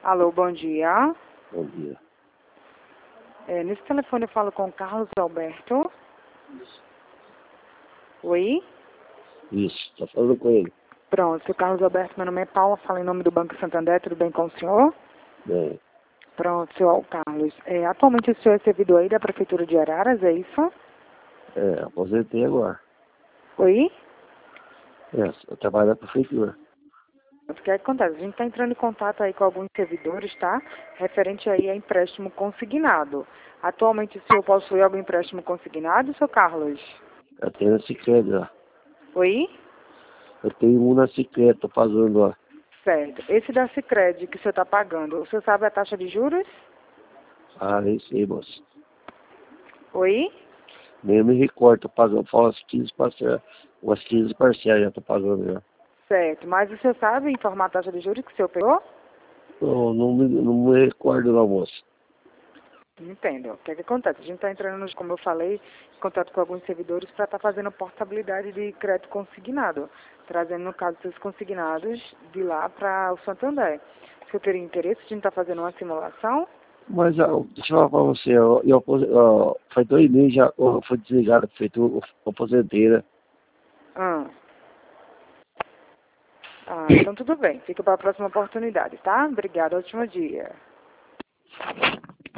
Alô, bom dia. Bom dia. Nesse telefone eu falo com o Carlos Alberto. Oi? Isso, tá falando com ele. Pronto, seu Carlos Alberto, meu nome é Paula, falo em nome do Banco Santander, tudo bem com o senhor? Bem, Pronto, senhor Carlos. Atualmente o senhor é servidor aí da Prefeitura de Araras, é isso? aposentei agora. Oi? Eu trabalho na prefeitura. O que acontece? A gente está entrando em contato aí com alguns servidores, tá? Referente aí a empréstimo consignado. Atualmente o senhor possui algum empréstimo consignado, seu Carlos? Eu tenho na Sicredi lá. Oi? Eu tenho um na Sicredi, tô pagando lá. Certo. Esse da Sicredi que o senhor está pagando, o senhor sabe a taxa de juros? Ah, nem sei, moço. Oi? Nem me recordo, tô pagando. Fala umas 15 parcelas já tô pagando já. Certo. Mas o senhor sabe informar a taxa de juros que o senhor pegou? Não me recordo não, moço. Entendo. O que é que acontece? A gente está entrando, como eu falei, em contato com alguns servidores para estar fazendo portabilidade de crédito consignado, trazendo, no caso, seus consignados de lá para o Santander. Se eu teria interesse, a gente está fazendo uma simulação. Mas deixa eu falar pra você, faz 2 meses já, eu fui desligado, feito aposenteira. Ah. Então tudo bem. Fica para a próxima oportunidade, tá? Obrigada. Ótimo dia.